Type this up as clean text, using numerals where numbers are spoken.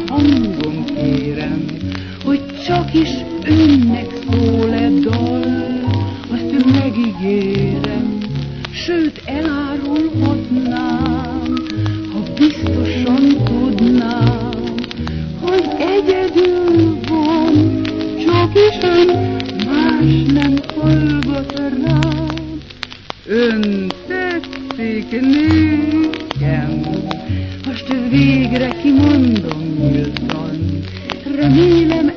hangom kérem, hogy csak is önnek szól-e dal, azt megígérem, sőt elárulhatnám, ha biztosan tudnám, hogy egyedül van, csak is ön, más nem hallgat rám. Ön tetszik nékem, most végre kimondom nyíltan, remélem